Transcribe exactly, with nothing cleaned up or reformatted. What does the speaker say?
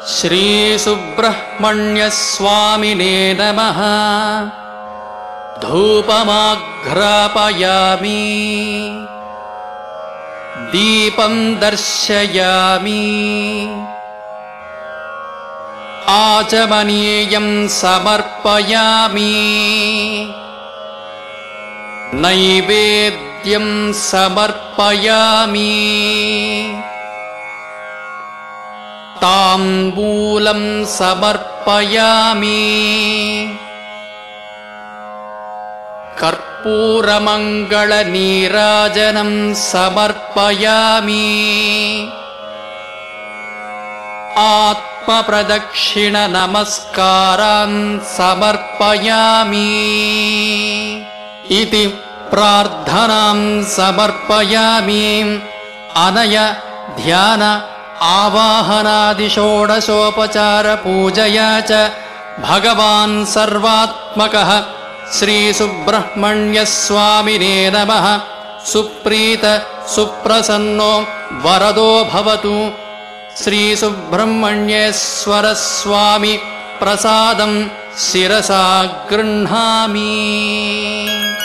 श्रीसुब्रह्मण्यस्वामिने नमः। धूपमाघ्रापयामि दीपं दर्शयामि आचमनीयं समर्पयामि नैवेद्यं समर्पयामि ताम्बूलं समर्पयामि कर्पूरमङ्गलनीराजनं समर्पयामि आत्मप्रदक्षिणनमस्कारान् समर्पयामि इति प्रार्थनां समर्पयामि। अनय ध्यान आवाहनादिषोडशोपचारपूजया च भगवान् सर्वात्मकः श्रीसुब्रह्मण्यस्वामिने नमः। सुप्रीत सुप्रसन्नो वरदो भवतु। श्रीसुब्रह्मण्येश्वरस्वामी प्रसादं शिरसा गृह्णामि।